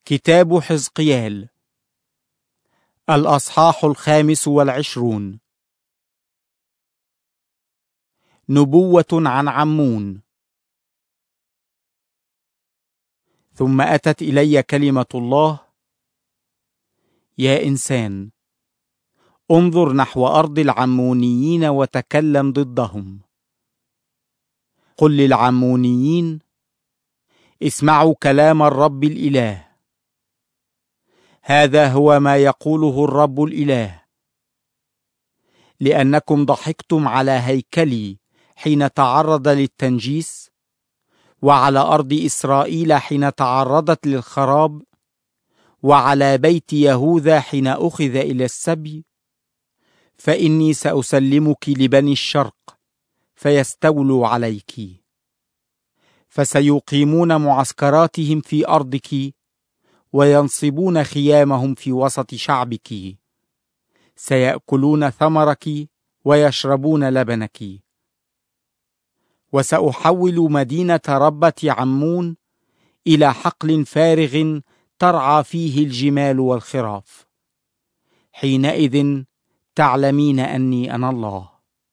كتاب حزقيال الأصحاح 25. نبوة عن عمون. ثم أتت إلي كلمة الله: يا إنسان، انظر نحو أرض العمونيين وتكلم ضدهم. قل للعمونيين: اسمعوا كلام الرب الإله. هذا هو ما يقوله الرب الإله: لأنكم ضحكتم على هيكلي حين تعرض للتنجيس، وعلى أرض إسرائيل حين تعرضت للخراب، وعلى بيت يهوذا حين أخذ إلى السبي، فإني سأسلمك لبني الشرق فيستولوا عليك، فسيقيمون معسكراتهم في أرضك وينصبون خيامهم في وسط شعبك، سيأكلون ثمرك ويشربون لبنك. وسأحول مدينة ربة عمون إلى حقل فارغ ترعى فيه الجمال والخراف. حينئذ تعلمين أني أنا الله.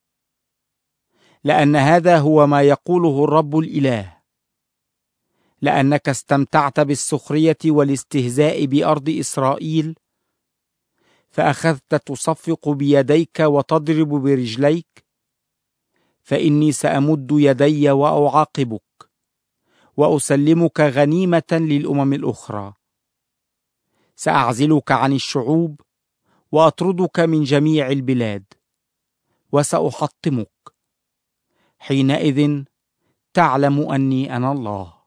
لأن هذا هو ما يقوله الرب الإله: لأنك استمتعت بالسخرية والاستهزاء بأرض إسرائيل، فأخذت تصفق بيديك وتضرب برجليك، فإني سأمد يدي وأعاقبك، وأسلمك غنيمة للأمم الأخرى. سأعزلك عن الشعوب وأطردك من جميع البلاد، وسأحطمك. حينئذ تعلم أني أنا الله.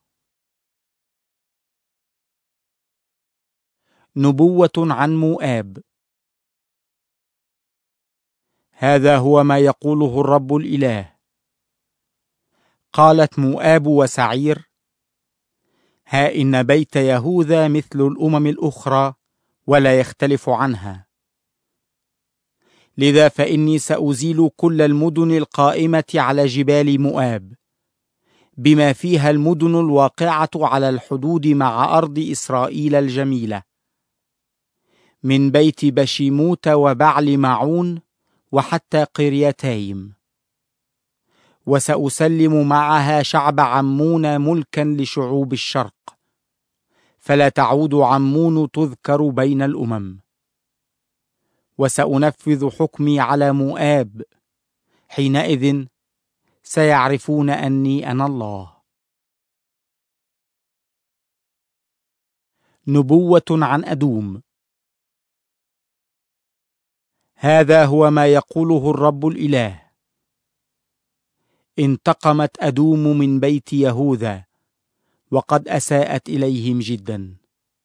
نبوة عن مؤاب. هذا هو ما يقوله الرب الإله: قالت مؤاب وسعير: ها إن بيت يهوذا مثل الأمم الأخرى ولا يختلف عنها. لذا فإني سأزيل كل المدن القائمة على جبال مؤاب، بما فيها المدن الواقعة على الحدود مع أرض إسرائيل الجميلة، من بيت بشيموت وبعل معون وحتى قريتايم. وسأسلم معها شعب عمون ملكا لشعوب الشرق، فلا تعود عمون تذكر بين الأمم. وسأنفذ حكمي على مؤاب، حينئذ سيعرفون أني أنا الله. نبوة عن أدوم. هذا هو ما يقوله الرب الإله: انتقمت أدوم من بيت يهوذا، وقد أساءت إليهم جدا.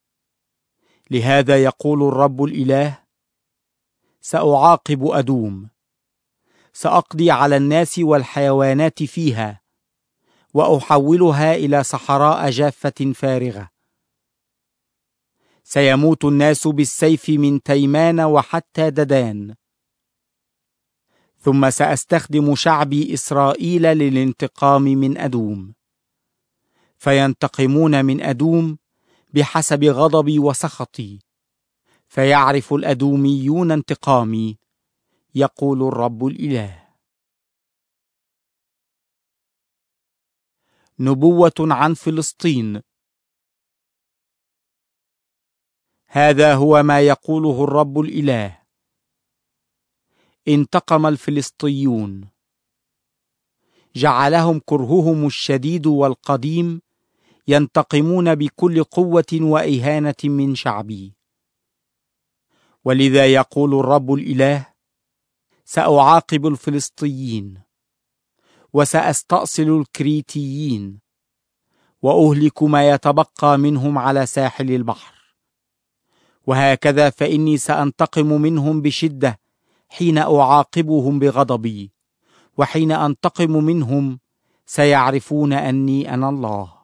لهذا يقول الرب الإله: سأعاقب أدوم، سأقضي على الناس والحيوانات فيها، وأحولها إلى صحراء جافة فارغة. سيموت الناس بالسيف من تيمان وحتى ددان. ثم سأستخدم شعبي إسرائيل للانتقام من أدوم، فينتقمون من أدوم بحسب غضبي وسخطي، فيعرف الأدوميون انتقامي، يقول الرب الإله. نبوة عن فلسطين. هذا هو ما يقوله الرب الإله: انتقم الفلسطيون، جعلهم كرههم الشديد والقديم ينتقمون بكل قوة وإهانة من شعبي. ولذا يقول الرب الإله: سأعاقب الفلسطيين، وسأستأصل الكريتيين، وأهلك ما يتبقى منهم على ساحل البحر. وهكذا فإني سأنتقم منهم بشدة حين أعاقبهم بغضبي، وحين أنتقم منهم سيعرفون أني أنا الله.